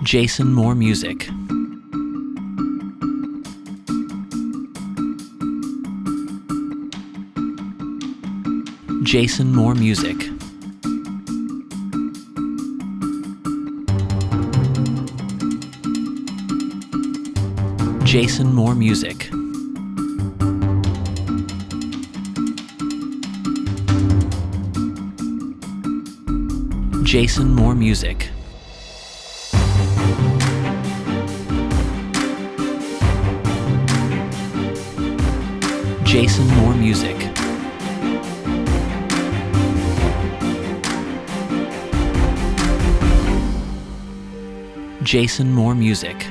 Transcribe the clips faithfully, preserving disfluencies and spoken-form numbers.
Jason Moore Music. Jason Moore Music. Jason Moore Music. Jason Moore Music. Jason Moore Music. Jason Moore Music.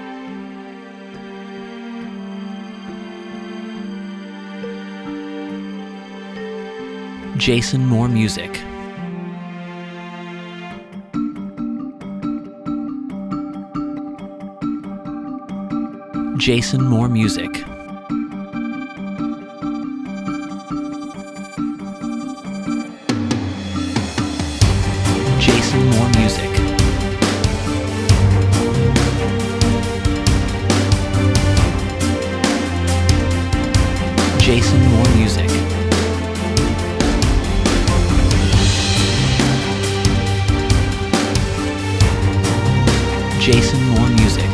Jason Moore Music. Jason Moore Music. Jason Moore Music. Jason Moore Music. Jason Moore Music.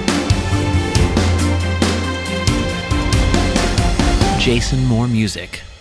Jason Moore Music.